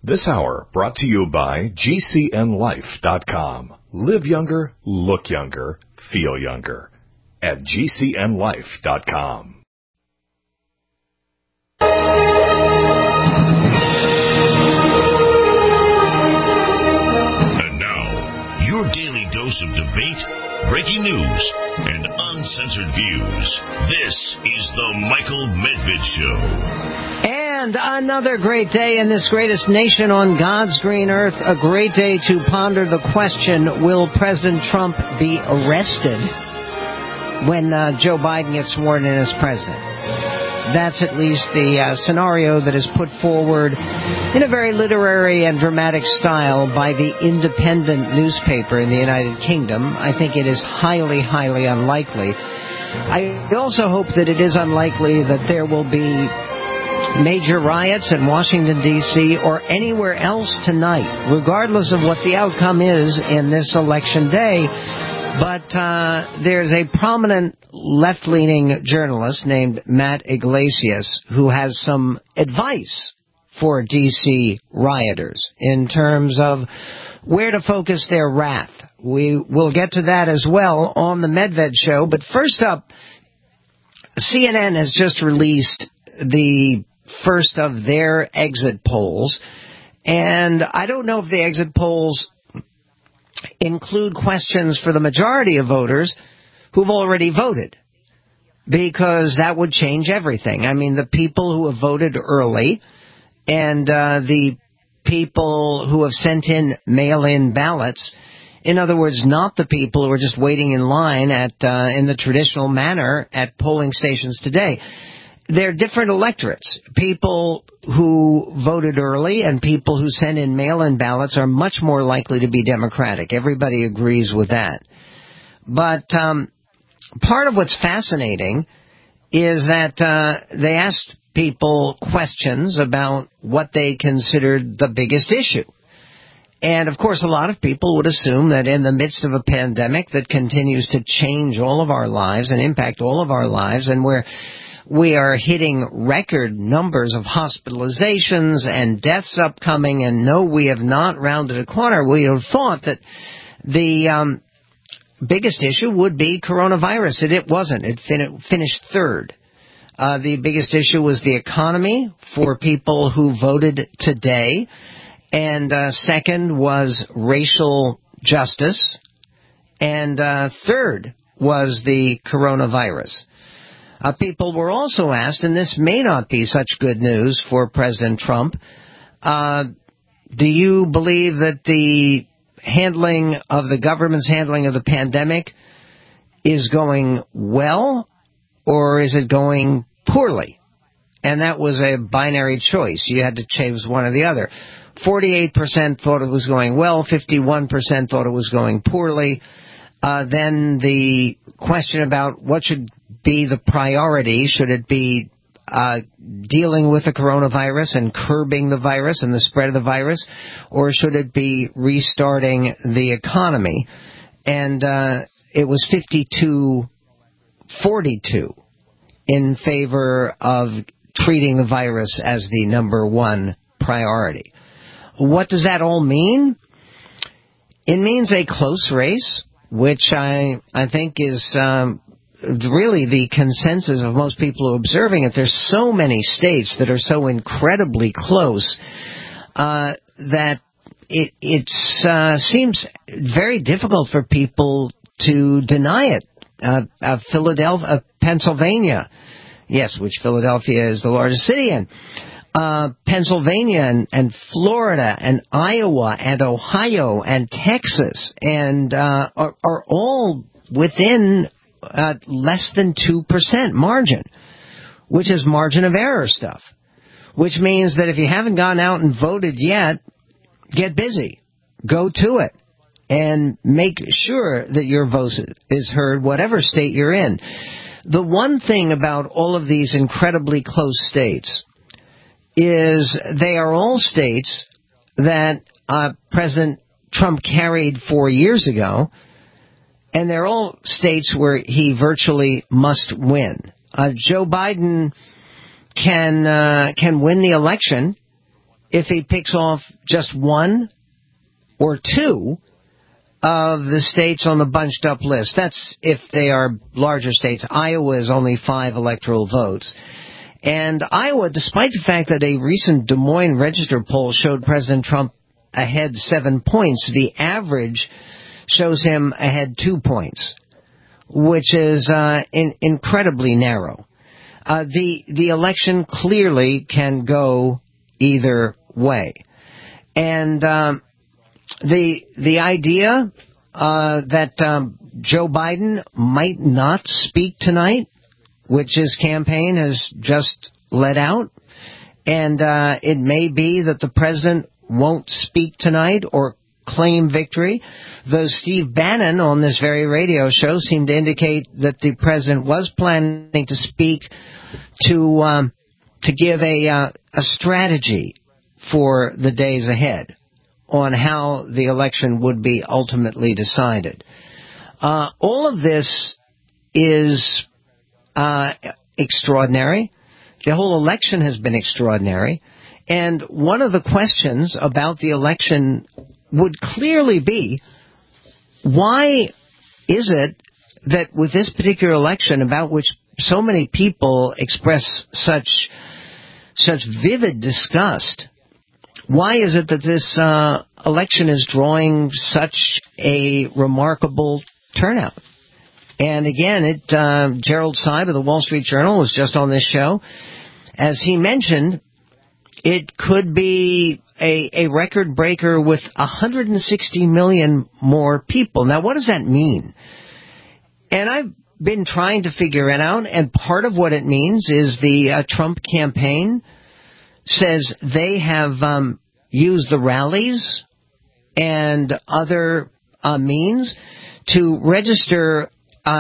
This hour brought to you by GCNLife.com. Live younger, look younger, feel younger at GCNLife.com. And now, your daily dose of debate, breaking news, and uncensored views. This is the Michael Medved Show. And another great day in this greatest nation on God's green earth. A great day to ponder the question, will President Trump be arrested when Joe Biden gets sworn in as president? That's at least the scenario that is put forward in a very literary and dramatic style by the Independent newspaper in the United Kingdom. I think it is highly, highly unlikely. I also hope that it is unlikely that there will be major riots in Washington, D.C. or anywhere else tonight, regardless of what the outcome is in this election day. But there's a prominent left-leaning journalist named Matt Yglesias who has some advice for D.C. rioters in terms of where to focus their wrath. We will get to that as well on the Medved Show. But first up, CNN has just released the first of their exit polls, and I don't know if the exit polls include questions for the majority of voters who've already voted, because that would change everything. I mean, the people who have voted early and the people who have sent in mail-in ballots, in other words, not the people who are just waiting in line at in the traditional manner at polling stations today. They're different electorates. People who voted early and people who sent in mail-in ballots are much more likely to be Democratic. Everybody agrees with that. But part of what's fascinating is that they asked people questions about what they considered the biggest issue. And, of course, a lot of people would assume that in the midst of a pandemic that continues to change all of our lives and impact all of our lives, and where we are hitting record numbers of hospitalizations and deaths upcoming, and no, we have not rounded a corner. We have thought that the biggest issue would be coronavirus, and it wasn't. It finished third. The biggest issue was the economy for people who voted today, and second was racial justice, and third was the coronavirus. People were also asked, and this may not be such good news for President Trump, do you believe that the government's handling of the pandemic is going well, or is it going poorly? And that was a binary choice. You had to choose one or the other. 48% thought it was going well, 51% thought it was going poorly. Then the question about what should be the priority. Should it be dealing with the coronavirus and curbing the virus and the spread of the virus, or should it be restarting the economy? And it was 52-42 in favor of treating the virus as the number one priority. What does that all mean? It means a close race, which I think is really the consensus of most people who are observing it. There's so many states that are so incredibly close that it seems very difficult for people to deny it. Philadelphia, Pennsylvania, yes, which Philadelphia is the largest city in. Pennsylvania and Florida and Iowa and Ohio and Texas and are all within less than 2% margin, which is margin of error stuff, which means that if you haven't gone out and voted yet, get busy, go to it, and make sure that your vote is heard, whatever state you're in. The one thing about all of these incredibly close states is they are all states that President Trump carried 4 years ago, and they're all states where he virtually must win. Joe Biden can win the election if he picks off just one or two of the states on the bunched up list. That's if they are larger states. Iowa is only 5 electoral votes. And Iowa, despite the fact that a recent Des Moines Register poll showed President Trump ahead 7 points, the average shows him ahead 2 points, which is incredibly narrow. The election clearly can go either way. And the idea that Joe Biden might not speak tonight, which his campaign has just let out, and it may be that the president won't speak tonight or claim victory, though Steve Bannon on this very radio show seemed to indicate that the president was planning to speak to give a strategy for the days ahead on how the election would be ultimately decided. All of this is extraordinary. The whole election has been extraordinary. And one of the questions about the election would clearly be, why is it that with this particular election, about which so many people express such vivid disgust, why is it that this election is drawing such a remarkable turnout? And again, Gerald Seib of the Wall Street Journal was just on this show. As he mentioned, it could be a record breaker with 160 million more people. Now, what does that mean? And I've been trying to figure it out, and part of what it means is the Trump campaign says they have used the rallies and other means to register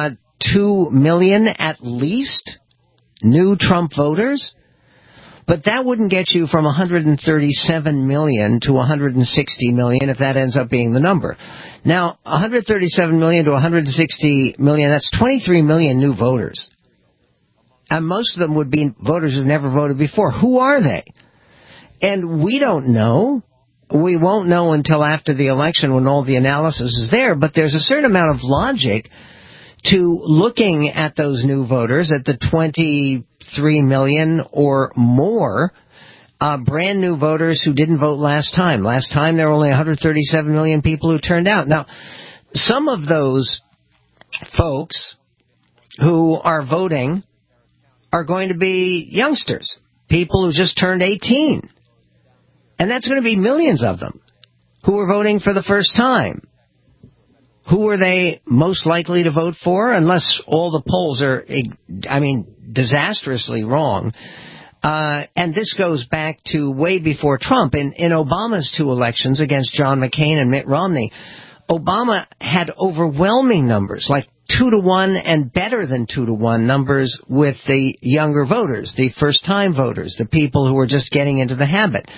2 million at least new Trump voters. But that wouldn't get you from 137 million to 160 million if that ends up being the number. Now, 137 million to 160 million, that's 23 million new voters. And most of them would be voters who've never voted before. Who are they? And we don't know. We won't know until after the election when all the analysis is there. But there's a certain amount of logic to looking at those new voters, at the 23 million or more brand new voters who didn't vote last time. Last time there were only 137 million people who turned out. Now, some of those folks who are voting are going to be youngsters, people who just turned 18. And that's going to be millions of them who are voting for the first time. Who are they most likely to vote for? Unless all the polls are, disastrously wrong. And this goes back to way before Trump. In Obama's 2 elections against John McCain and Mitt Romney, Obama had overwhelming numbers, like 2-to-1 and better than 2-to-1 numbers with the younger voters, the first-time voters, the people who were just getting into the habit.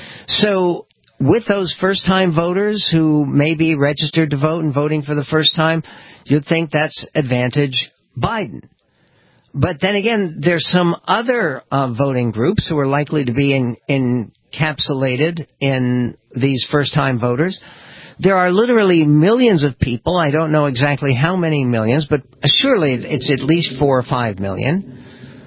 So with those first-time voters who may be registered to vote and voting for the first time, you'd think that's advantage Biden. But then again, there's some other voting groups who are likely to be encapsulated in these first-time voters. There are literally millions of people, I don't know exactly how many millions, but surely it's at least 4 or 5 million,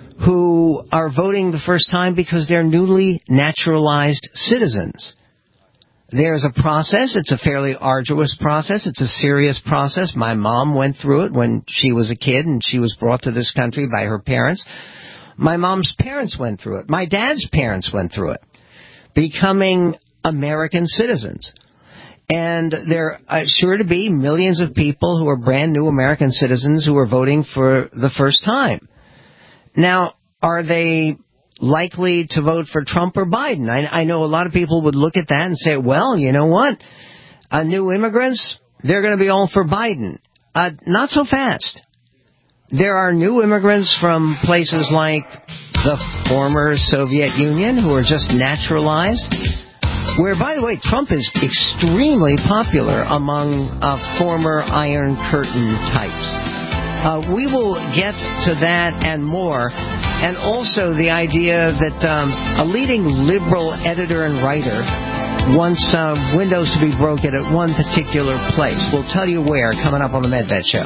who are voting the first time because they're newly naturalized citizens. There's a process. It's a fairly arduous process. It's a serious process. My mom went through it when she was a kid and she was brought to this country by her parents. My mom's parents went through it. My dad's parents went through it, becoming American citizens. And there are sure to be millions of people who are brand new American citizens who are voting for the first time. Now, are they likely to vote for Trump or Biden? I know a lot of people would look at that and say, well, you know what? New immigrants, they're going to be all for Biden. Not so fast. There are new immigrants from places like the former Soviet Union who are just naturalized, where, by the way, Trump is extremely popular among former Iron Curtain types. We will get to that and more And also the idea that a leading liberal editor and writer wants windows to be broken at one particular place. We'll tell you where, coming up on the Medved Show.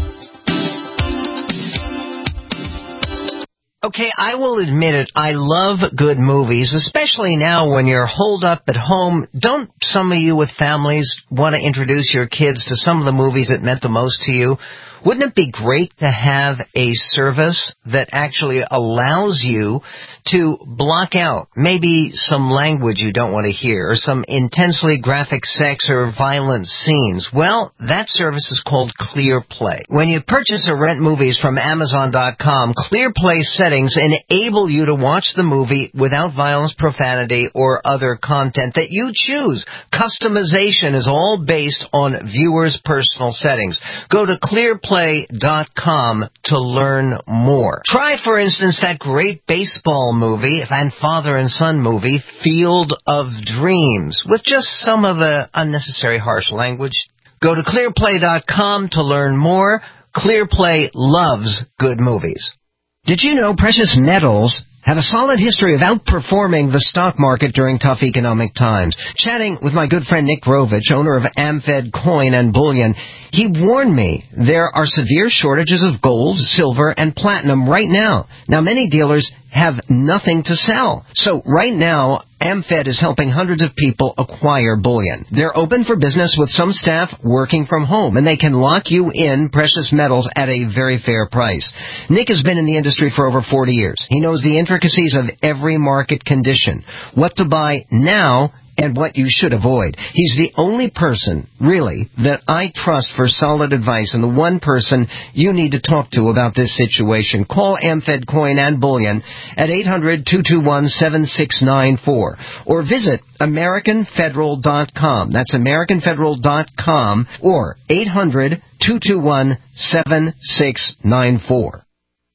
Okay, I will admit it, I love good movies, especially now when you're holed up at home. Don't some of you with families want to introduce your kids to some of the movies that meant the most to you? Wouldn't it be great to have a service that actually allows you to block out maybe some language you don't want to hear or some intensely graphic sex or violent scenes? Well, that service is called ClearPlay. When you purchase or rent movies from Amazon.com, ClearPlay settings enable you to watch the movie without violence, profanity, or other content that you choose. Customization is all based on viewers' personal settings. Go to ClearPlay.com to learn more. Try, for instance, that great baseball movie and father and son movie, Field of Dreams, with just some of the unnecessary harsh language. Go to ClearPlay.com to learn more. ClearPlay loves good movies. Did you know precious metals have a solid history of outperforming the stock market during tough economic times? Chatting with my good friend Nick Grovich, owner of Amfed Coin and Bullion, he warned me there are severe shortages of gold, silver, and platinum right now. Now, many dealers have nothing to sell. So right now, Amfed is helping hundreds of people acquire bullion. They're open for business with some staff working from home, and they can lock you in precious metals at a very fair price. Nick has been in the industry for over 40 years. He knows the intricacies of every market condition, what to buy now and what you should avoid. He's the only person, really, that I trust for solid advice and the one person you need to talk to about this situation. Call Amfed Coin and Bullion at 800-221-7694 or visit AmericanFederal.com. That's AmericanFederal.com or 800-221-7694.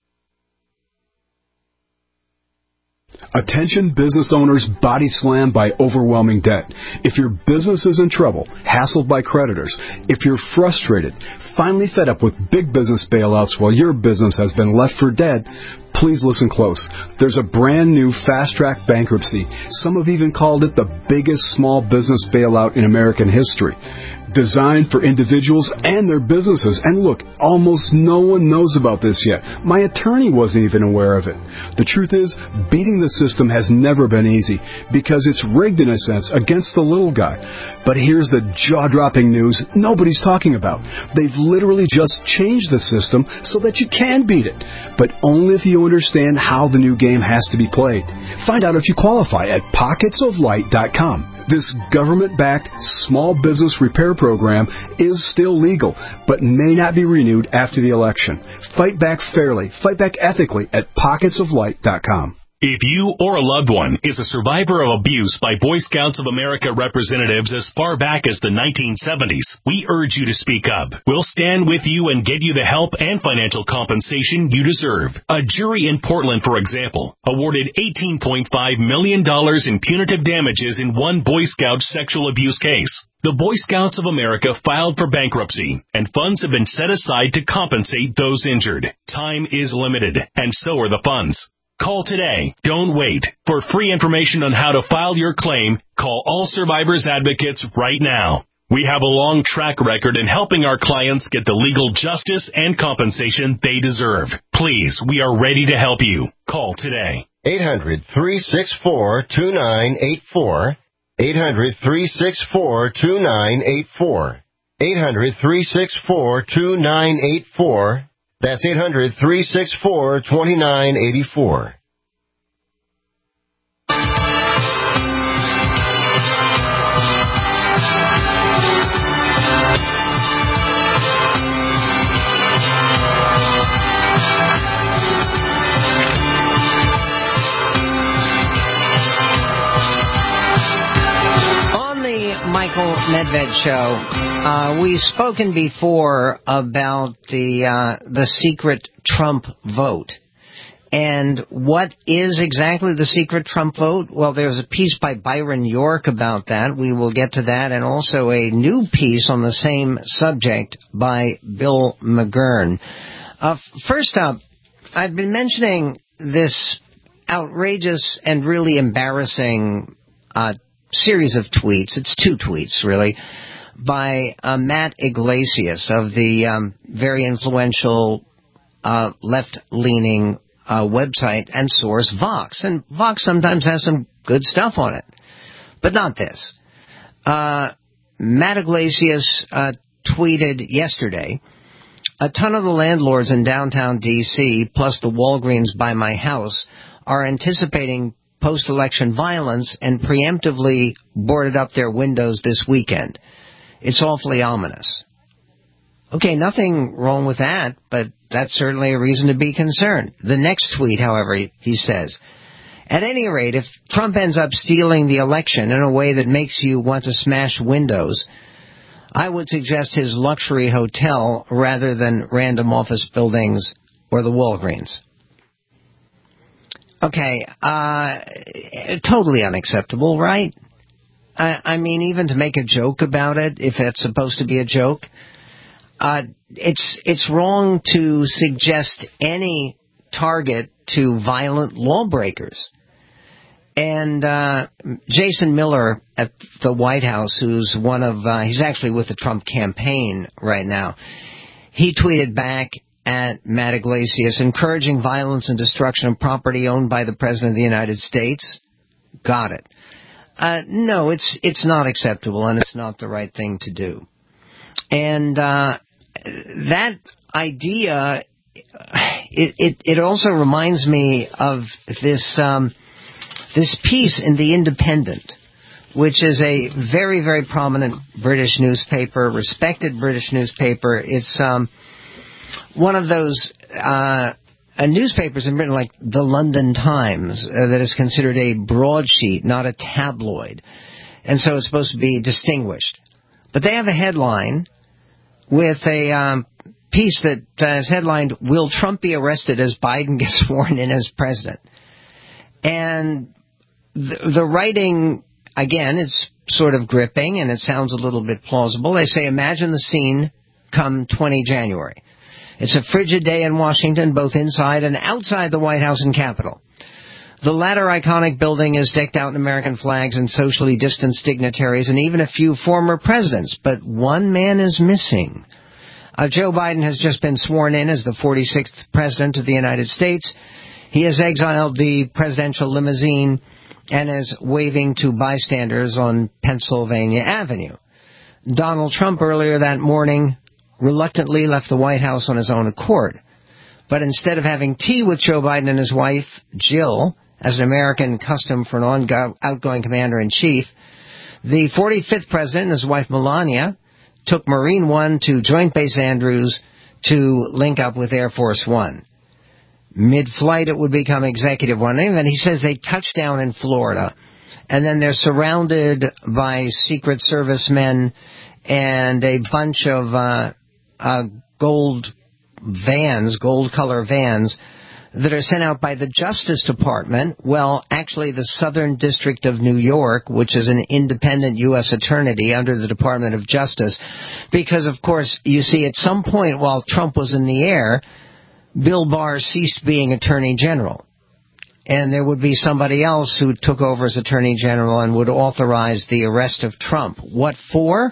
Attention business owners body slammed by overwhelming debt. If your business is in trouble, hassled by creditors, if you're frustrated, finally fed up with big business bailouts while your business has been left for dead, please listen close. There's a brand new fast-track bankruptcy. Some have even called it the biggest small business bailout in American history. Designed for individuals and their businesses. And look, almost no one knows about this yet. My attorney wasn't even aware of it. The truth is, beating the system has never been easy because it's rigged in a sense against the little guy. But here's the jaw-dropping news nobody's talking about. They've literally just changed the system so that you can beat it, but only if you understand how the new game has to be played. Find out if you qualify at pocketsoflight.com. This government-backed small business repair program is still legal, but may not be renewed after the election. Fight back fairly, fight back ethically at pocketsoflight.com. If you or a loved one is a survivor of abuse by Boy Scouts of America representatives as far back as the 1970s, we urge you to speak up. We'll stand with you and get you the help and financial compensation you deserve. A jury in Portland, for example, awarded $18.5 million in punitive damages in one Boy Scout sexual abuse case. The Boy Scouts of America filed for bankruptcy, and funds have been set aside to compensate those injured. Time is limited, and so are the funds. Call today. Don't wait. For free information on how to file your claim, call All Survivors Advocates right now. We have a long track record in helping our clients get the legal justice and compensation they deserve. Please, we are ready to help you. Call today. 800-364-2984. 800-364-2984. 800-364-2984. That's 800-364-2984. Michael Medved Show. We've spoken before about the secret Trump vote. And what is exactly the secret Trump vote? Well, there's a piece by Byron York about that. We will get to that. And also a new piece on the same subject by Bill McGurn. First up, I've been mentioning this outrageous and really embarrassing series of tweets. It's 2 tweets, really, by Matt Iglesias of the very influential left-leaning website and source Vox. And Vox sometimes has some good stuff on it, but not this. Matt Iglesias tweeted yesterday, "A ton of the landlords in downtown D.C., plus the Walgreens by my house, are anticipating post-election violence and preemptively boarded up their windows this weekend. It's awfully ominous." Okay, nothing wrong with that, but that's certainly a reason to be concerned. The next tweet, however, he says, "At any rate, if Trump ends up stealing the election in a way that makes you want to smash windows, I would suggest his luxury hotel rather than random office buildings or the Walgreens." Okay, totally unacceptable, right? I mean, even to make a joke about it, if it's supposed to be a joke, it's wrong to suggest any target to violent lawbreakers. And Jason Miller at the White House, who's he's actually with the Trump campaign right now, he tweeted back at Matt Iglesias, "Encouraging violence and destruction of property owned by the President of the United States." Got it. No, it's not acceptable, and it's not the right thing to do. And that idea, it also reminds me of this piece in The Independent, which is a very, very prominent British newspaper, respected British newspaper. It's one of those newspapers in Britain, like the London Times, that is considered a broadsheet, not a tabloid. And so it's supposed to be distinguished. But they have a headline with a piece that is headlined, "Will Trump be arrested as Biden gets sworn in as president?" And the writing, again, it's sort of gripping, and it sounds a little bit plausible. They say, "Imagine the scene come 20 January. It's a frigid day in Washington, both inside and outside the White House and Capitol. The latter iconic building is decked out in American flags and socially distanced dignitaries and even a few former presidents. But one man is missing. Joe Biden has just been sworn in as the 46th President of the United States. He has exiled the presidential limousine and is waving to bystanders on Pennsylvania Avenue. Donald Trump earlier that morning reluctantly left the White House on his own accord. But instead of having tea with Joe Biden and his wife, Jill, as an American custom for an outgoing commander-in-chief, the 45th president and his wife, Melania, took Marine One to Joint Base Andrews to link up with Air Force One. Mid-flight, it would become Executive One. And he says they touched down in Florida, and then they're surrounded by Secret Service men and a bunch of gold color vans that are sent out by the Justice Department. Well, actually the Southern District of New York, which is an independent U.S. attorney under the Department of Justice. Because, of course, you see, at some point while Trump was in the air, Bill Barr ceased being Attorney General. And there would be somebody else who took over as Attorney General and would authorize the arrest of Trump. What for?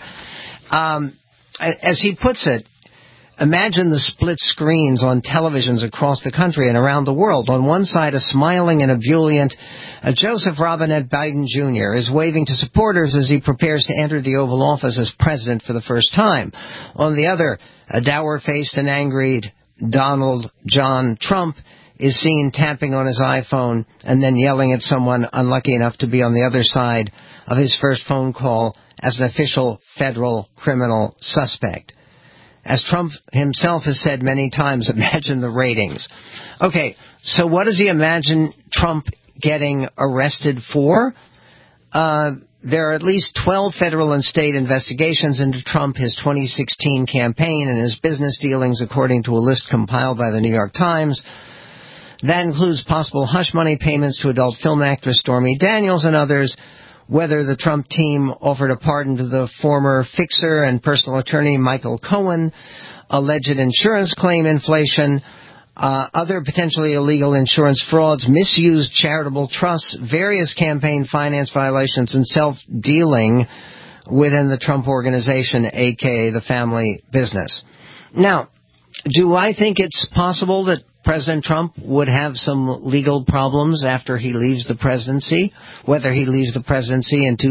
As he puts it, imagine the split screens on televisions across the country and around the world. On one side, a smiling and ebullient Joseph Robinette Biden Jr. is waving to supporters as he prepares to enter the Oval Office as president for the first time. On the other, a dour-faced and angry Donald John Trump is seen tapping on his iPhone and then yelling at someone unlucky enough to be on the other side of his first phone call as an official federal criminal suspect. As Trump himself has said many times, imagine the ratings. Okay, so what does he imagine Trump getting arrested for? There are at least 12 federal and state investigations into Trump, his 2016 campaign, and his business dealings, according to a list compiled by the New York Times. That includes possible hush money payments to adult film actress Stormy Daniels and others, whether the Trump team offered a pardon to the former fixer and personal attorney Michael Cohen, alleged insurance claim inflation, other potentially illegal insurance frauds, misused charitable trusts, various campaign finance violations, and self-dealing within the Trump Organization, aka the family business. Now, do I think it's possible that President Trump would have some legal problems after he leaves the presidency, whether he leaves the presidency in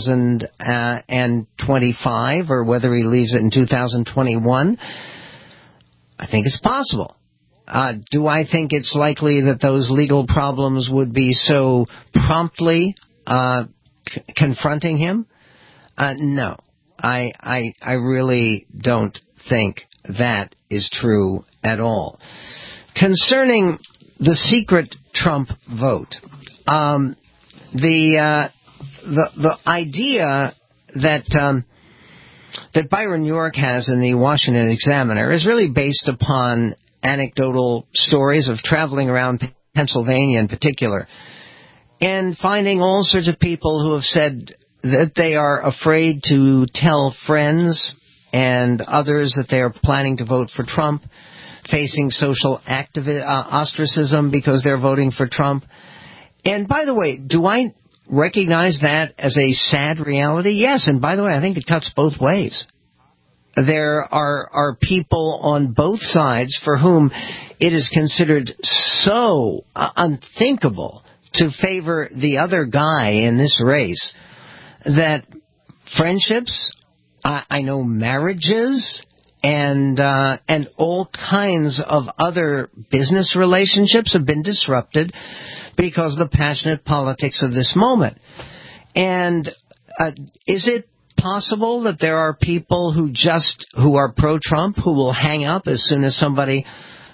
2025 or whether he leaves it in 2021? I think it's possible. Do I think it's likely that those legal problems would be so promptly confronting him? No. I really don't think that is true at all. Concerning the secret Trump vote, the idea that Byron York has in the Washington Examiner is really based upon anecdotal stories of traveling around Pennsylvania in particular and finding all sorts of people who have said that they are afraid to tell friends and others that they are planning to vote for Trump, facing social ostracism because they're voting for Trump. And by the way, do I recognize that as a sad reality? Yes, and by the way, I think it cuts both ways. There are people on both sides for whom it is considered so unthinkable to favor the other guy in this race that friendships, I know marriages, and all kinds of other business relationships have been disrupted because of the passionate politics of this moment. And is it possible that there are people who are pro-Trump who will hang up as soon as somebody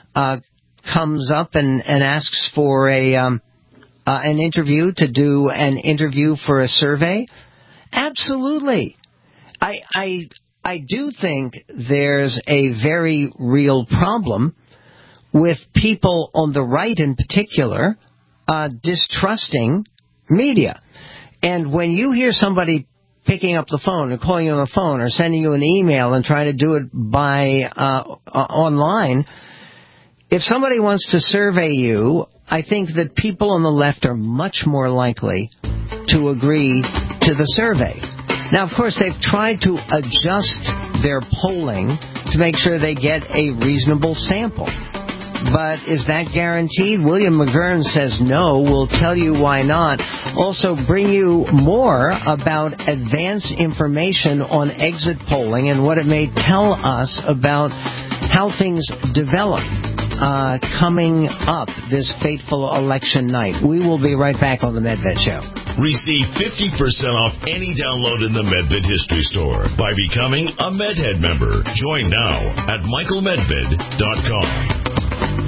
comes up and asks for an interview, to do an interview for a survey? Absolutely. I do think there's a very real problem with people on the right in particular distrusting media. And when you hear somebody picking up the phone or calling you on the phone or sending you an email and trying to do it by online, if somebody wants to survey you, I think that people on the left are much more likely to agree to the survey. Now, of course, they've tried to adjust their polling to make sure they get a reasonable sample. But is that guaranteed? William McGurn says no. We'll tell you why not. Also bring you more about advance information on exit polling and what it may tell us about how things develop coming up this fateful election night. We will be right back on the Medved Show. Receive 50% off any download in the Medved History Store by becoming a Medhead member. Join now at michaelmedved.com.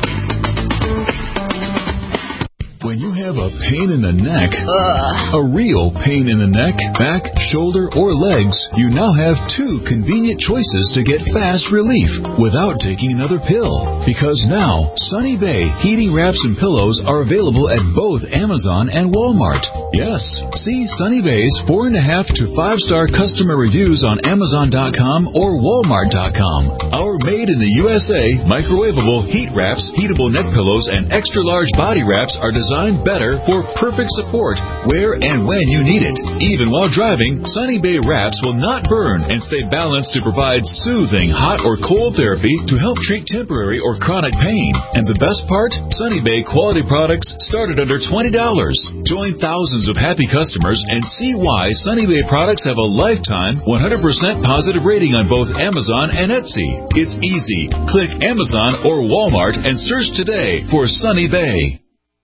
When you have a pain in the neck, a real pain in the neck, back, shoulder, or legs, you now have two convenient choices to get fast relief without taking another pill. Because now, Sunny Bay heating wraps and pillows are available at both Amazon and Walmart. Yes, see Sunny Bay's 4.5 to 5-star customer reviews on Amazon.com or Walmart.com. Our made in the USA microwavable heat wraps, heatable neck pillows, and extra-large body wraps are designed better for perfect support where and when you need it. Even while driving, Sunny Bay wraps will not burn and stay balanced to provide soothing hot or cold therapy to help treat temporary or chronic pain. And the best part? Sunny Bay quality products start at under $20. Join thousands of happy customers and see why Sunny Bay products have a lifetime 100% positive rating on both Amazon and Etsy. It's easy. Click Amazon or Walmart and search today for Sunny Bay.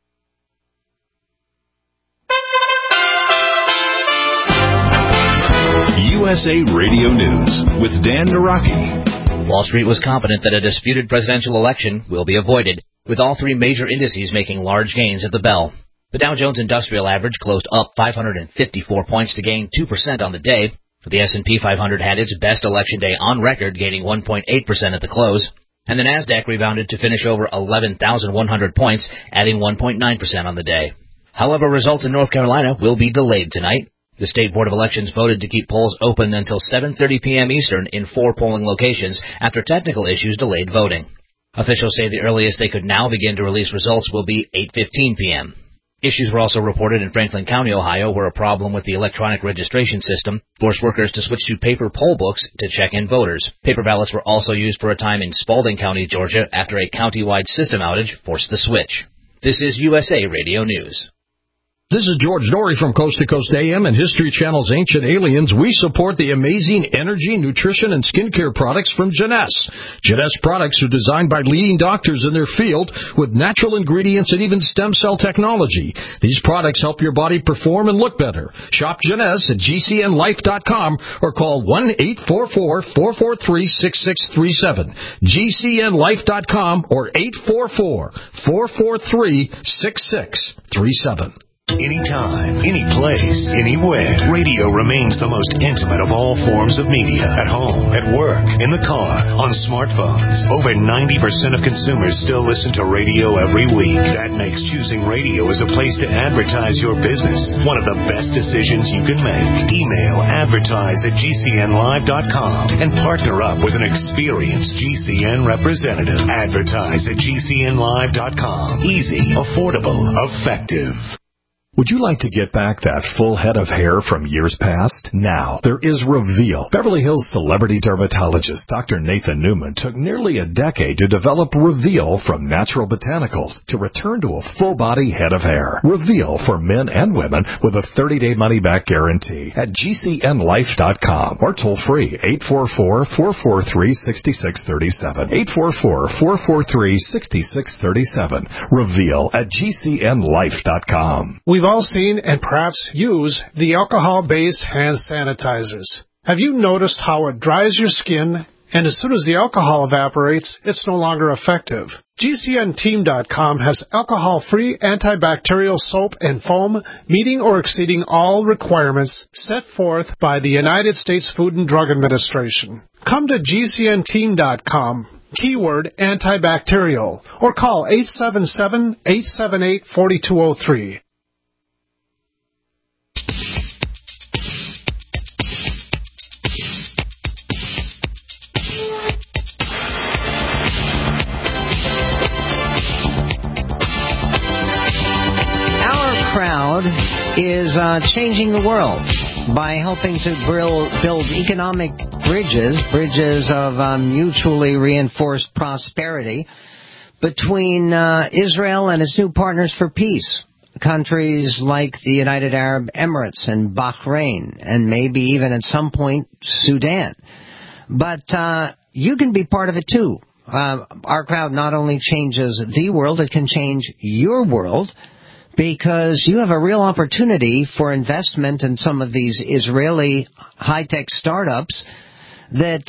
USA Radio News with Dan Naraki. Wall Street was confident that a disputed presidential election will be avoided, with all three major indices making large gains at the bell. The Dow Jones Industrial Average closed up 554 points to gain 2% on the day. The S&P 500 had its best election day on record, gaining 1.8% at the close. And the Nasdaq rebounded to finish over 11,100 points, adding 1.9% on the day. However, results in North Carolina will be delayed tonight. The State Board of Elections voted to keep polls open until 7:30 p.m. Eastern in 4 polling locations after technical issues delayed voting. Officials say the earliest they could now begin to release results will be 8:15 p.m. Issues were also reported in Franklin County, Ohio, where a problem with the electronic registration system forced workers to switch to paper poll books to check in voters. Paper ballots were also used for a time in Spalding County, Georgia, after a county-wide system outage forced the switch. This is USA Radio News. This is George Norrie from Coast to Coast AM and History Channel's Ancient Aliens. We support the amazing energy, nutrition, and skincare products from Jeunesse. Jeunesse products are designed by leading doctors in their field with natural ingredients and even stem cell technology. These products help your body perform and look better. Shop Jeunesse at GCNlife.com or call 1-844-443-6637. GCNlife.com or 844-443-6637. Anytime, any place, anywhere. Radio remains the most intimate of all forms of media. At home, at work, in the car, on smartphones. Over 90% of consumers still listen to radio every week. That makes choosing radio as a place to advertise your business one of the best decisions you can make. Email advertise@GCNlive.com and partner up with an experienced GCN representative. Advertise@GCNlive.com. Easy, affordable, effective. Would you like to get back that full head of hair from years past? Now, there is Reveal. Beverly Hills celebrity dermatologist Dr. Nathan Newman took nearly a decade to develop Reveal from natural botanicals to return to a full-body head of hair. Reveal for men and women with a 30-day money-back guarantee at GCNlife.com or toll-free 844-443-6637. 844-443-6637. Reveal at GCNlife.com. We've all seen and perhaps use the alcohol-based hand sanitizers. Have you noticed how it dries your skin, and as soon as the alcohol evaporates, it's no longer effective? GCNteam.com has alcohol-free antibacterial soap and foam meeting or exceeding all requirements set forth by the United States Food and Drug Administration. Come to GCNteam.com. Keyword antibacterial, or call 877-878-4203. Is changing the world by helping to build economic bridges of mutually reinforced prosperity between Israel and its new partners for peace, countries like the United Arab Emirates and Bahrain, and maybe even at some point Sudan. But you can be part of it too. Our crowd not only changes the world, it can change your world, because you have a real opportunity for investment in some of these Israeli high-tech startups that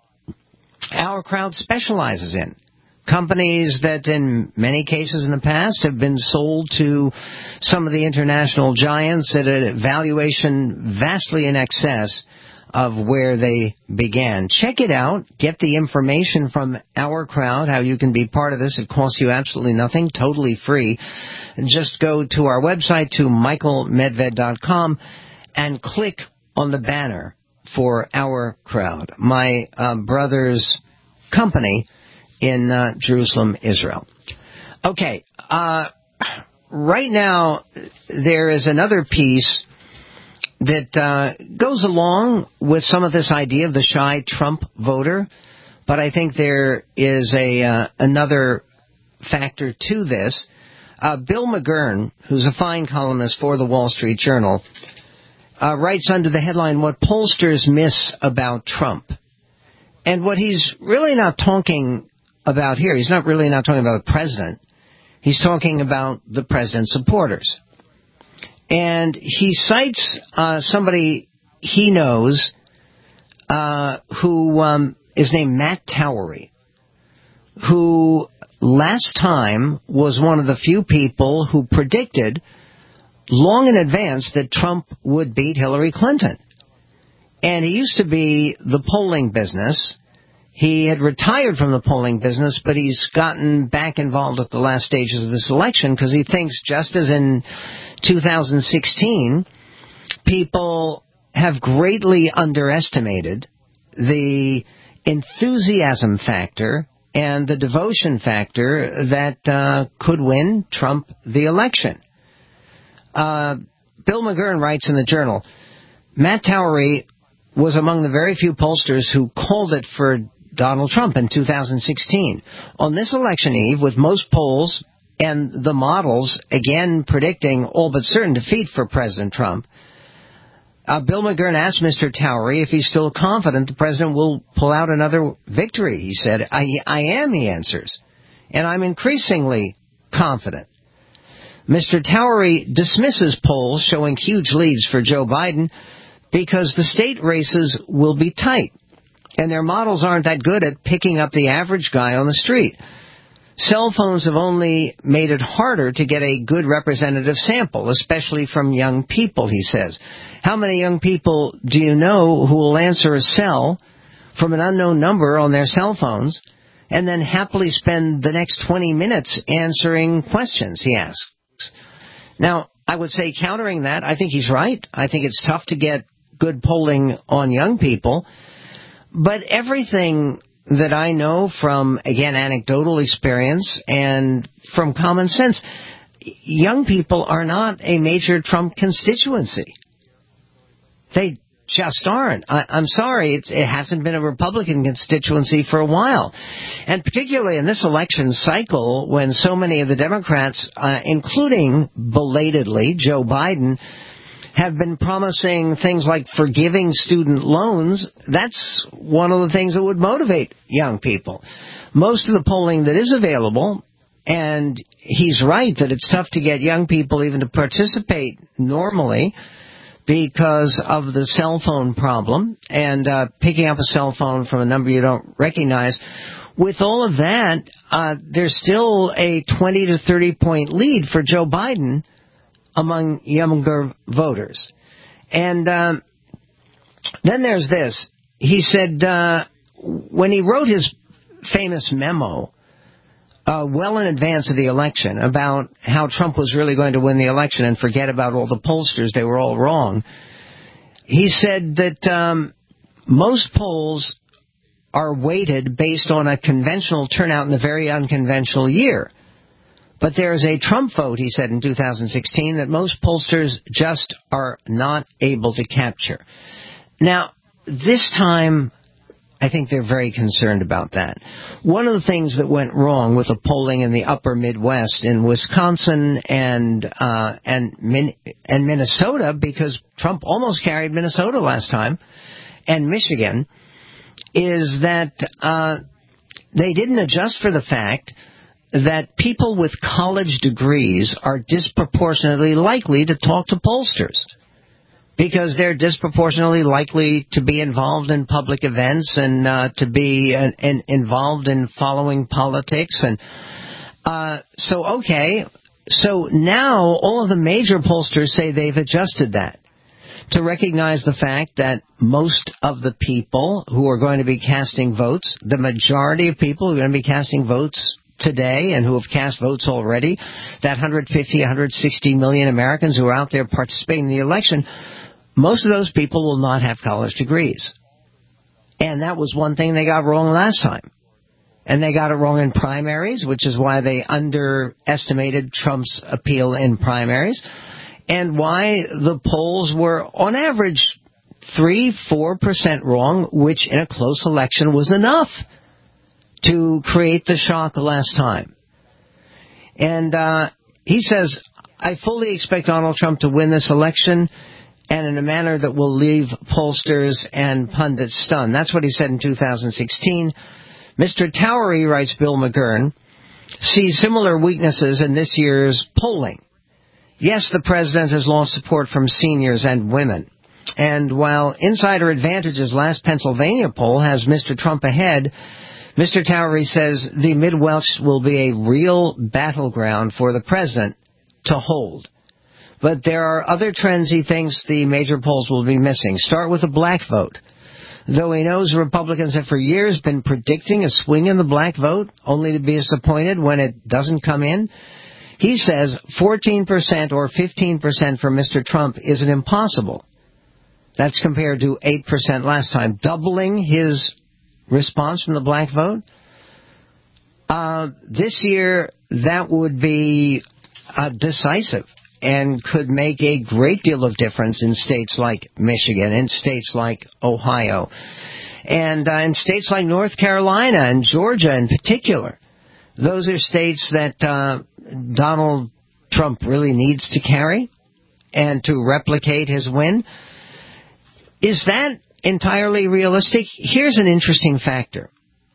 our crowd specializes in. Companies that in many cases in the past have been sold to some of the international giants at a valuation vastly in excess of where they began. Check it out. Get the information from our crowd, how you can be part of this. It costs you absolutely nothing, totally free. Just go to our website, to michaelmedved.com, and click on the banner for our crowd, my brother's company in Jerusalem, Israel. Okay, right now there is another piece that goes along with some of this idea of the shy Trump voter, but I think there is another factor to this. Bill McGurn, who's a fine columnist for the Wall Street Journal, writes under the headline, "What Pollsters Miss About Trump." And what he's really not talking about here, he's not really talking about the president. He's talking about the president's supporters. And he cites somebody he knows who is named Matt Towery, who last time was one of the few people who predicted long in advance that Trump would beat Hillary Clinton. And he used to be the polling business. He had retired from the polling business, but he's gotten back involved at the last stages of this election because he thinks, just as in 2016, people have greatly underestimated the enthusiasm factor and the devotion factor that could win Trump the election. Bill McGurn writes in the Journal, Matt Towery was among the very few pollsters who called it for Donald Trump in 2016. On this election eve, with most polls and the models again predicting all but certain defeat for President Trump, Bill McGurn asked Mr. Towery if he's still confident the president will pull out another victory. He said, I am, he answers, and I'm increasingly confident. Mr. Towery dismisses polls showing huge leads for Joe Biden because the state races will be tight, and their models aren't that good at picking up the average guy on the street. Cell phones have only made it harder to get a good representative sample, especially from young people, he says. How many young people do you know who will answer a cell from an unknown number on their cell phones and then happily spend the next 20 minutes answering questions, he asks. Now, I would say countering that, I think he's right. I think it's tough to get good polling on young people. But everything that I know from, again, anecdotal experience and from common sense, young people are not a major Trump constituency. They just aren't. I'm sorry, it hasn't been a Republican constituency for a while. And particularly in this election cycle, when so many of the Democrats, including belatedly Joe Biden, have been promising things like forgiving student loans, that's one of the things that would motivate young people. Most of the polling that is available, and he's right that it's tough to get young people even to participate normally because of the cell phone problem and picking up a cell phone from a number you don't recognize. With all of that, there's still a 20 to 30 point lead for Joe Biden among younger voters. And then there's this. He said when he wrote his famous memo well in advance of the election about how Trump was really going to win the election and forget about all the pollsters, they were all wrong, he said that most polls are weighted based on a conventional turnout in a very unconventional year. But there's a Trump vote, he said in 2016, that most pollsters just are not able to capture. Now, this time, I think they're very concerned about that. One of the things that went wrong with the polling in the upper Midwest, in Wisconsin and Minnesota, because Trump almost carried Minnesota last time, and Michigan, is that they didn't adjust for the fact that people with college degrees are disproportionately likely to talk to pollsters because they're disproportionately likely to be involved in public events and to be involved in following politics. And so now all of the major pollsters say they've adjusted that to recognize the fact that most of the people who are going to be casting votes, the majority of people who are going to be casting votes today and who have cast votes already, that 150, 160 million Americans who are out there participating in the election, most of those people will not have college degrees. And that was one thing they got wrong last time. And they got it wrong in primaries, which is why they underestimated Trump's appeal in primaries, and why the polls were, on average, 3-4% wrong, which in a close election was enough to create the shock last time. And he says, I fully expect Donald Trump to win this election, and in a manner that will leave pollsters and pundits stunned. That's what he said in 2016. Mr. Towery, writes Bill McGurn, sees similar weaknesses in this year's polling. Yes, the president has lost support from seniors and women. And while Insider Advantage's last Pennsylvania poll has Mr. Trump ahead, Mr. Towery says the Midwest will be a real battleground for the president to hold. But there are other trends he thinks the major polls will be missing. Start with the black vote. Though he knows Republicans have for years been predicting a swing in the black vote, only to be disappointed when it doesn't come in, he says 14% or 15% for Mr. Trump isn't impossible. That's compared to 8% last time, doubling his response from the black vote. This year, that would be decisive and could make a great deal of difference in states like Michigan, in states like Ohio, and in states like North Carolina and Georgia in particular. Those are states that Donald Trump really needs to carry and to replicate his win. Is that entirely realistic? Here's an interesting factor.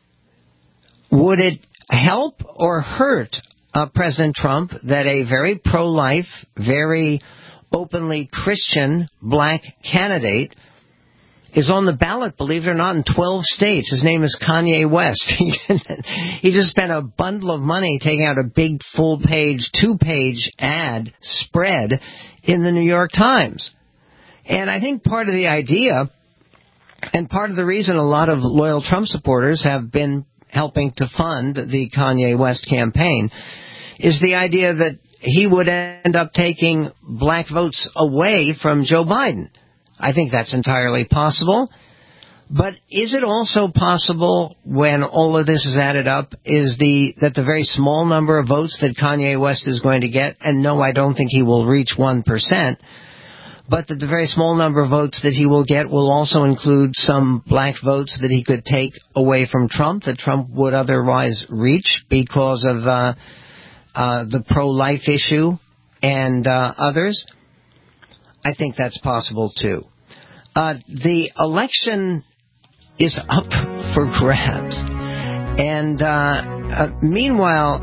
Would it help or hurt President Trump that a very pro-life, very openly Christian black candidate is on the ballot, believe it or not, in 12 states? His name is Kanye West. He just spent a bundle of money taking out a big full-page, 2-page ad spread in the New York Times. And I think part of the idea and part of the reason a lot of loyal Trump supporters have been helping to fund the Kanye West campaign is the idea that he would end up taking black votes away from Joe Biden. I think that's entirely possible. But is it also possible, when all of this is added up, that the very small number of votes that Kanye West is going to get, and no, I don't think he will reach 1%, but that the very small number of votes that he will get will also include some black votes that he could take away from Trump, that Trump would otherwise reach because of the pro-life issue and others? I think that's possible, too. The election is up for grabs. And meanwhile,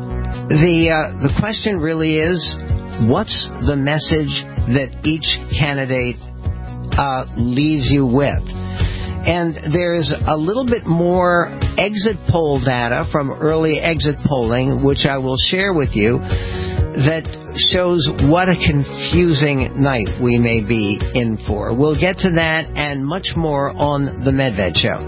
the question really is, what's the message that each candidate leaves you with? And there's a little bit more exit poll data from early exit polling, which I will share with you, that shows what a confusing night we may be in for. We'll get to that and much more on The Medved Show.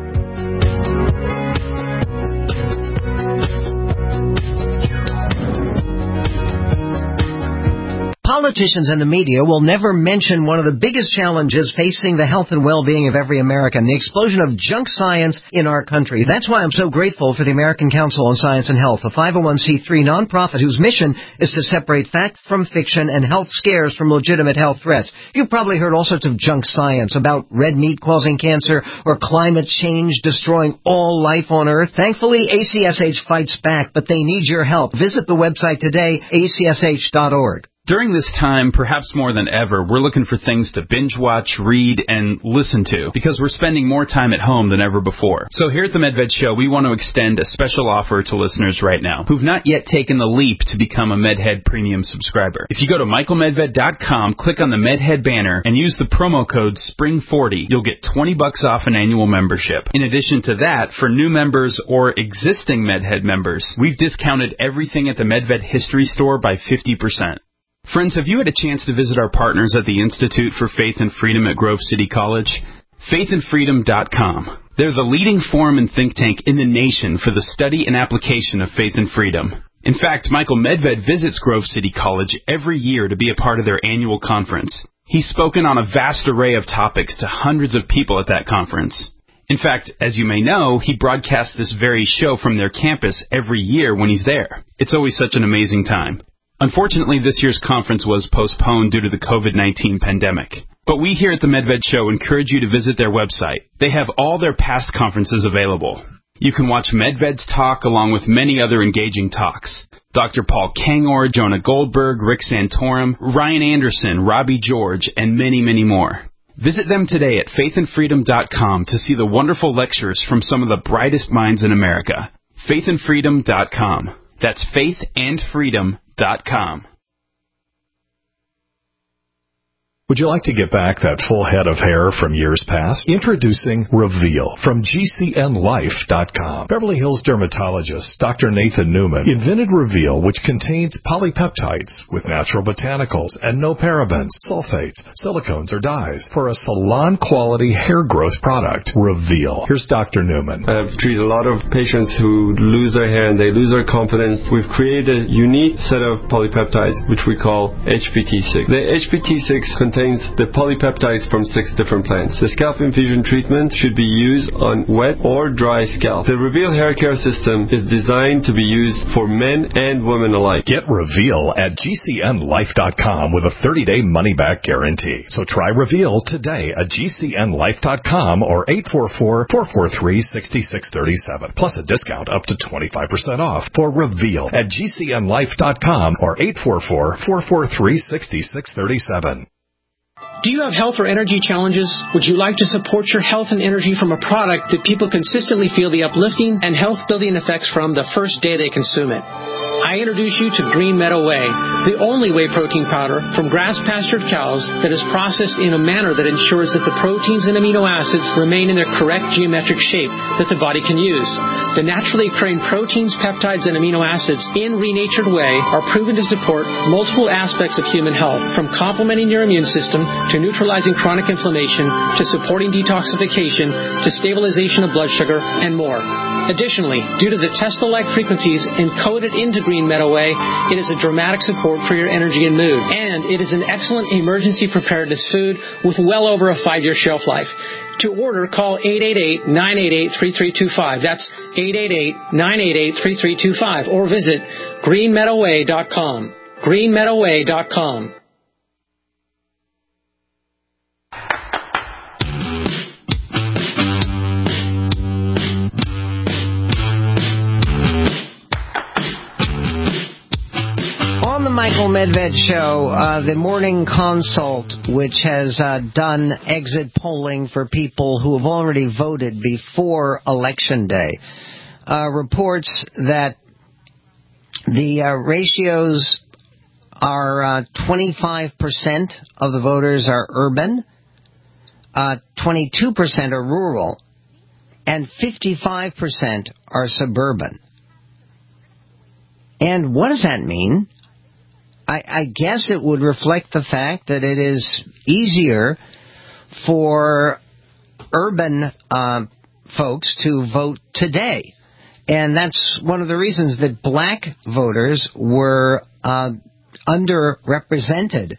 Politicians and the media will never mention one of the biggest challenges facing the health and well-being of every American, the explosion of junk science in our country. That's why I'm so grateful for the American Council on Science and Health, a 501c3 nonprofit whose mission is to separate fact from fiction and health scares from legitimate health threats. You've probably heard all sorts of junk science about red meat causing cancer or climate change destroying all life on Earth. Thankfully, ACSH fights back, but they need your help. Visit the website today, acsh.org. During this time, perhaps more than ever, we're looking for things to binge watch, read, and listen to, because we're spending more time at home than ever before. So here at the Medved Show, we want to extend a special offer to listeners right now who've not yet taken the leap to become a MedHead Premium subscriber. If you go to michaelmedved.com, click on the MedHead banner, and use the promo code SPRING40, you'll get $20 off an annual membership. In addition to that, for new members or existing MedHead members, we've discounted everything at the Medved History Store by 50%. Friends, have you had a chance to visit our partners at the Institute for Faith and Freedom at Grove City College? faithandfreedom.com. They're the leading forum and think tank in the nation for the study and application of faith and freedom. In fact, Michael Medved visits Grove City College every year to be a part of their annual conference. He's spoken on a vast array of topics to hundreds of people at that conference. In fact, as you may know, he broadcasts this very show from their campus every year when he's there. It's always such an amazing time. Unfortunately, this year's conference was postponed due to the COVID-19 pandemic. But we here at the Medved Show encourage you to visit their website. They have all their past conferences available. You can watch Medved's talk along with many other engaging talks. Dr. Paul Kangor, Jonah Goldberg, Rick Santorum, Ryan Anderson, Robbie George, and many, many more. Visit them today at faithandfreedom.com to see the wonderful lectures from some of the brightest minds in America. faithandfreedom.com. That's faithandfreedom.com. Would you like to get back that full head of hair from years past? Introducing Reveal from GCNlife.com. Beverly Hills dermatologist Dr. Nathan Newman invented Reveal, which contains polypeptides with natural botanicals and no parabens, sulfates, silicones, or dyes for a salon-quality hair growth product. Reveal. Here's Dr. Newman. I've treated a lot of patients who lose their hair and they lose their confidence. We've created a unique set of polypeptides, which we call HPT6. The HPT6 contains contains the polypeptides from 6 different plants. The scalp infusion treatment should be used on wet or dry scalp. The Reveal hair care system is designed to be used for men and women alike. Get Reveal at GCNlife.com with a 30-day money-back guarantee. So try Reveal today at GCNlife.com or 844-443-6637. Plus a discount up to 25% off for Reveal at GCNlife.com or 844-443-6637. Do you have health or energy challenges? Would you like to support your health and energy from a product that people consistently feel the uplifting and health-building effects from the first day they consume it? I introduce you to Green Meadow Whey, the only whey protein powder from grass-pastured cows that is processed in a manner that ensures that the proteins and amino acids remain in their correct geometric shape that the body can use. The naturally occurring proteins, peptides, and amino acids in renatured whey are proven to support multiple aspects of human health, from complementing your immune system to neutralizing chronic inflammation, to supporting detoxification, to stabilization of blood sugar, and more. Additionally, due to the Tesla-like frequencies encoded into Green Meadow Whey, it is a dramatic support for your energy and mood. And it is an excellent emergency preparedness food with well over a 5-year shelf life. To order, call 888-988-3325. That's 888-988-3325. Or visit greenmeadowwhey.com. greenmeadowwhey.com. On the Michael Medved Show, the Morning Consult, which has done exit polling for people who have already voted before Election Day, reports that the ratios are 25% of the voters are urban, 22% are rural, and 55% are suburban. And what does that mean? I guess it would reflect the fact that it is easier for urban folks to vote today. And that's one of the reasons that black voters were underrepresented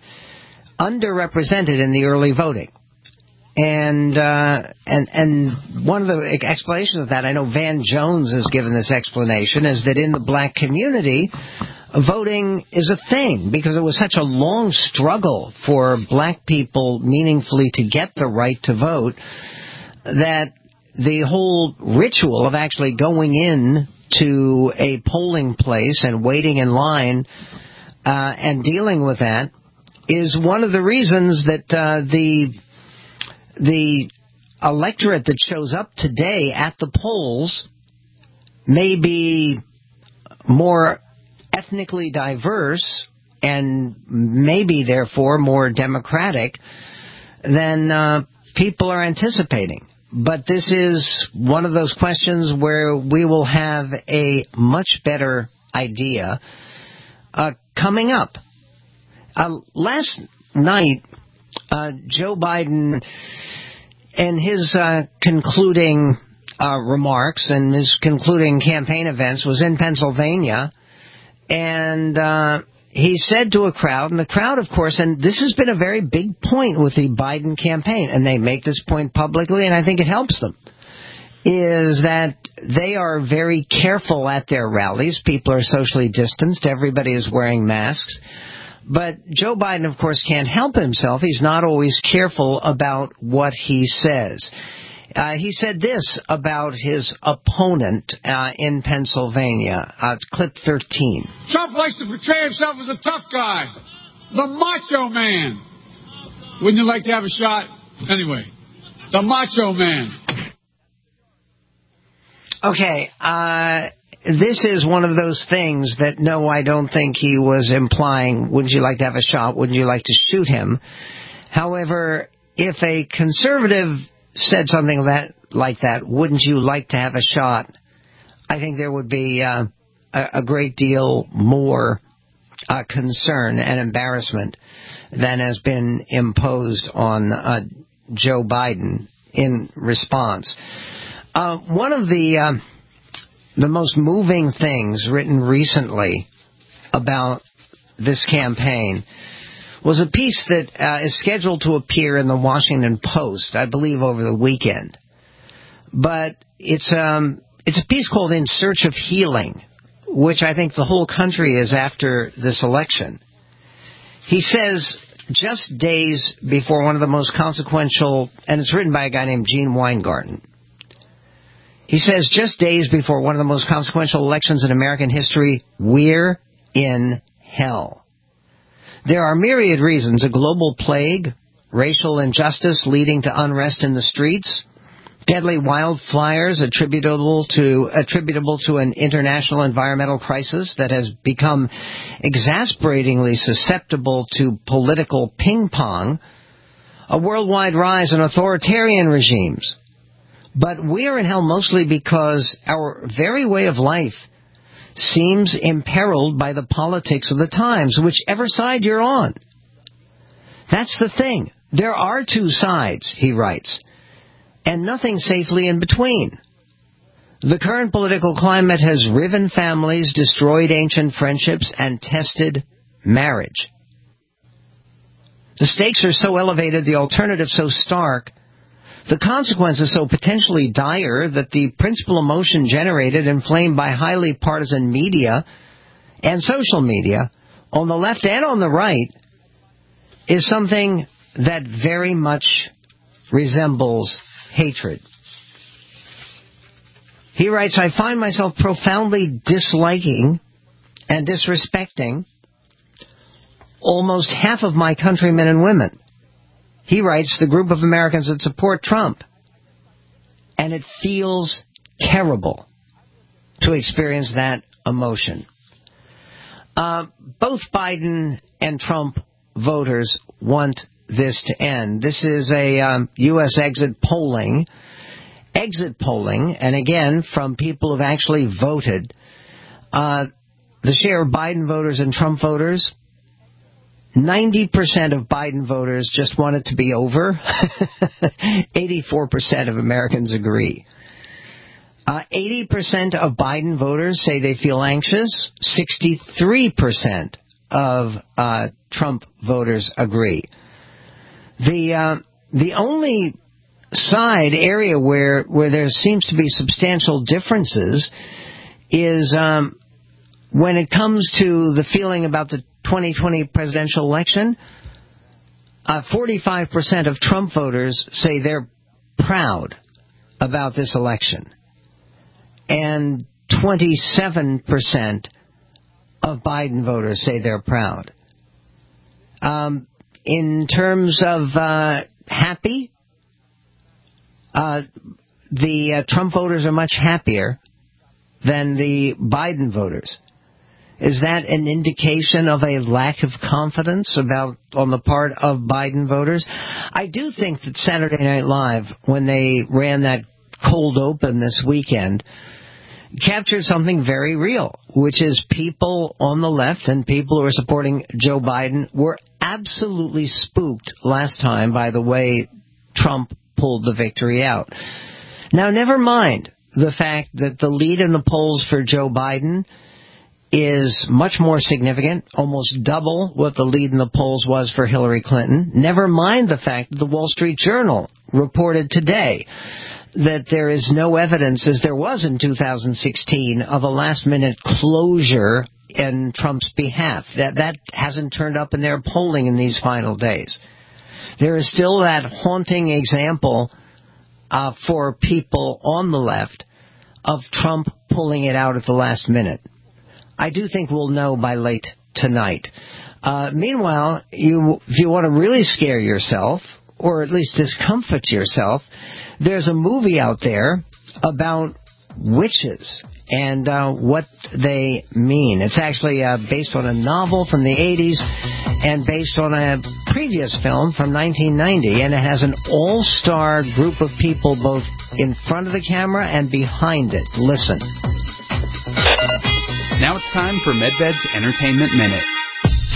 in the early voting. And one of the explanations of that, I know Van Jones has given this explanation, is that in the black community, voting is a thing because it was such a long struggle for black people meaningfully to get the right to vote that the whole ritual of actually going in to a polling place and waiting in line and dealing with that is one of the reasons that the electorate that shows up today at the polls may be more ethnically diverse and maybe therefore more democratic than people are anticipating. But this is one of those questions where we will have a much better idea coming up. Last night, Joe Biden, in his concluding remarks and his concluding campaign events, was in Pennsylvania, and he said to a crowd, and the crowd, of course, and this has been a very big point with the Biden campaign, and they make this point publicly, and I think it helps them, is that they are very careful at their rallies. People are socially distanced. Everybody is wearing masks. But Joe Biden, of course, can't help himself. He's not always careful about what he says. He said this about his opponent in Pennsylvania. Clip 13. Trump likes to portray himself as a tough guy, the macho man. Wouldn't you like to have a shot? Anyway, the macho man. Okay, this is one of those things that, no, I don't think he was implying, wouldn't you like to have a shot? Wouldn't you like to shoot him? However, if a conservative said something like that, wouldn't you like to have a shot? I think there would be a great deal more concern and embarrassment than has been imposed on Joe Biden in response. One of the most moving things written recently about this campaign was a piece that is scheduled to appear in the Washington Post, I believe, over the weekend. But it's a piece called In Search of Healing, which I think the whole country is after this election. He says, just days before one of the most consequential, and it's written by a guy named Gene Weingarten. He says, just days before one of the most consequential elections in American history, we're in hell. There are myriad reasons: a global plague, racial injustice leading to unrest in the streets, deadly wildfires attributable to an international environmental crisis that has become exasperatingly susceptible to political ping-pong, a worldwide rise in authoritarian regimes. But we are in hell mostly because our very way of life seems imperiled by the politics of the times, whichever side you're on. That's the thing. There are two sides, he writes, and nothing safely in between. The current political climate has riven families, destroyed ancient friendships, and tested marriage. The stakes are so elevated, the alternative so stark, the consequences so potentially dire that the principal emotion generated, inflamed by highly partisan media and social media, on the left and on the right, is something that very much resembles hatred. He writes, I find myself profoundly disliking and disrespecting almost half of my countrymen and women. He writes, the group of Americans that support Trump. And it feels terrible to experience that emotion. Both Biden and Trump voters want this to end. This is a U.S. exit polling, and again, from people who've actually voted. The share of Biden voters and Trump voters, 90% of Biden voters just want it to be over. 84% of Americans agree. 80% of Biden voters say they feel anxious. 63% of Trump voters agree. The only area where there seems to be substantial differences is when it comes to the feeling about the 2020 presidential election. 45% of Trump voters say they're proud about this election, and 27% of Biden voters say they're proud. In terms of happy, the Trump voters are much happier than the Biden voters. Is that an indication of a lack of confidence on the part of Biden voters? I do think that Saturday Night Live, when they ran that cold open this weekend, captured something very real, which is people on the left and people who are supporting Joe Biden were absolutely spooked last time by the way Trump pulled the victory out. Now, never mind the fact that the lead in the polls for Joe Biden is much more significant, almost double what the lead in the polls was for Hillary Clinton. Never mind the fact that the Wall Street Journal reported today that there is no evidence, as there was in 2016, of a last-minute closure in Trump's behalf. That hasn't turned up in their polling in these final days. There is still that haunting example for people on the left of Trump pulling it out at the last minute. I do think we'll know by late tonight. Meanwhile, if you want to really scare yourself, or at least discomfort yourself, there's a movie out there about witches and what they mean. It's actually based on a novel from the 80s and based on a previous film from 1990, and it has an all-star group of people both in front of the camera and behind it. Listen. Now it's time for MedVed's Entertainment Minute.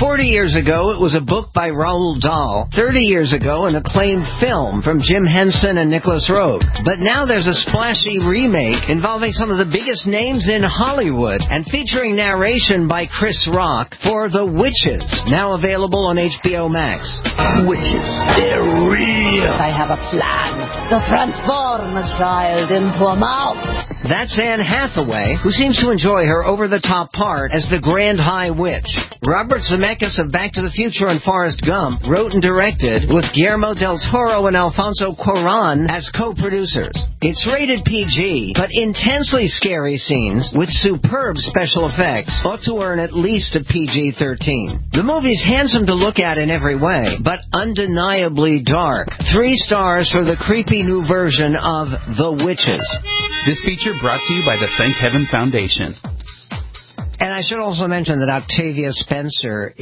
40 years ago, it was a book by Roald Dahl. 30 years ago, an acclaimed film from Jim Henson and Nicholas Roeg. But now there's a splashy remake involving some of the biggest names in Hollywood and featuring narration by Chris Rock for The Witches, now available on HBO Max. Witches, they're real. I have a plan to transform a child into a mouse. That's Anne Hathaway, who seems to enjoy her over-the-top part as the Grand High Witch. Robert Zemeckis of Back to the Future and Forrest Gump wrote and directed, with Guillermo del Toro and Alfonso Cuarón as co-producers. It's rated PG, but intensely scary scenes with superb special effects ought to earn at least a PG-13. The movie's handsome to look at in every way, but undeniably dark. 3 stars for the creepy new version of The Witches. This feature brought to you by the Thank Heaven Foundation. And I should also mention that Octavia Spencer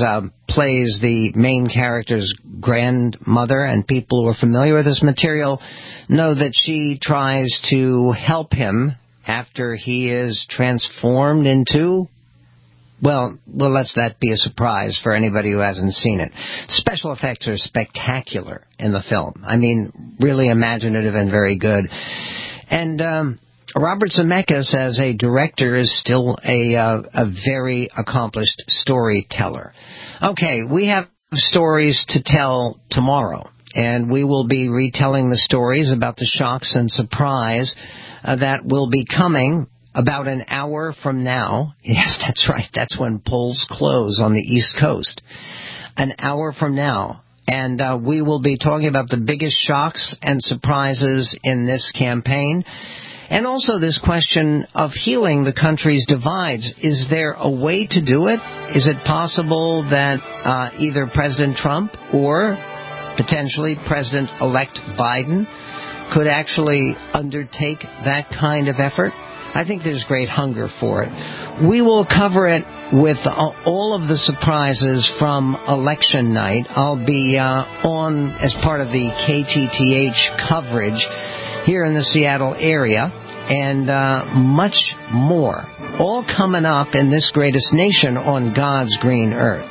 plays the main character's grandmother, and people who are familiar with this material know that she tries to help him after he is transformed into... Well, let's that be a surprise for anybody who hasn't seen it. Special effects are spectacular in the film. I mean, really imaginative and very good. And Robert Zemeckis, as a director, is still a very accomplished storyteller. Okay, we have stories to tell tomorrow, and we will be retelling the stories about the shocks and surprise that will be coming about an hour from now. Yes, that's right. That's when polls close on the East Coast. An hour from now. And we will be talking about the biggest shocks and surprises in this campaign. And also this question of healing the country's divides. Is there a way to do it? Is it possible that either President Trump or potentially President-elect Biden could actually undertake that kind of effort? I think there's great hunger for it. We will cover it with all of the surprises from election night. I'll be on as part of the KTTH coverage here in the Seattle area, and much more. All coming up in this greatest nation on God's green earth.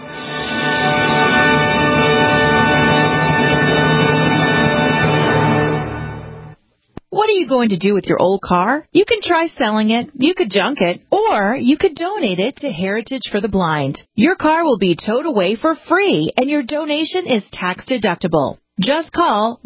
What are you going to do with your old car? You can try selling it, you could junk it, or you could donate it to Heritage for the Blind. Your car will be towed away for free, and your donation is tax deductible. Just call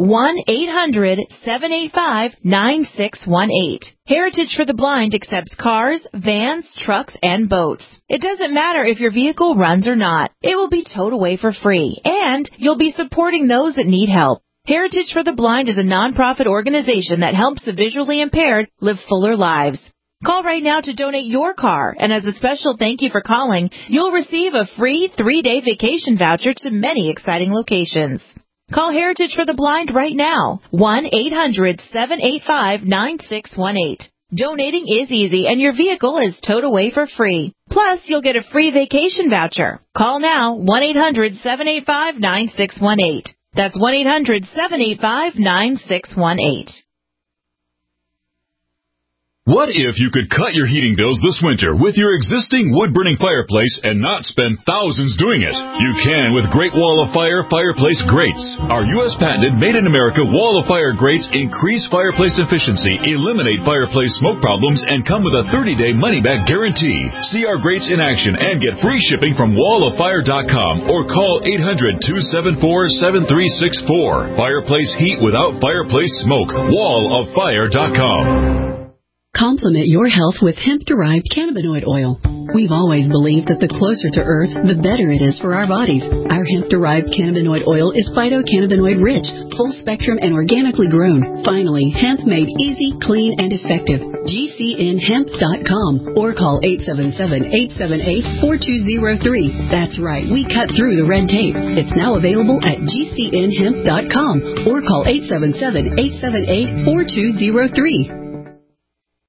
1-800-785-9618. Heritage for the Blind accepts cars, vans, trucks, and boats. It doesn't matter if your vehicle runs or not. It will be towed away for free, and you'll be supporting those that need help. Heritage for the Blind is a nonprofit organization that helps the visually impaired live fuller lives. Call right now to donate your car, and as a special thank you for calling, you'll receive a free 3-day vacation voucher to many exciting locations. Call Heritage for the Blind right now, 1-800-785-9618. Donating is easy, and your vehicle is towed away for free. Plus, you'll get a free vacation voucher. Call now, 1-800-785-9618. That's 1-800-785-9618. What if you could cut your heating bills this winter with your existing wood-burning fireplace and not spend thousands doing it? You can with Great Wall of Fire fireplace grates. Our U.S. patented made-in-America Wall of Fire grates increase fireplace efficiency, eliminate fireplace smoke problems, and come with a 30-day money-back guarantee. See our grates in action and get free shipping from walloffire.com or call 800-274-7364. Fireplace heat without fireplace smoke. walloffire.com. Complement your health with hemp-derived cannabinoid oil. We've always believed that the closer to Earth, the better it is for our bodies. Our hemp-derived cannabinoid oil is phytocannabinoid-rich, full-spectrum, and organically grown. Finally, hemp made easy, clean, and effective. GCNhemp.com or call 877-878-4203. That's right, we cut through the red tape. It's now available at GCNhemp.com or call 877-878-4203.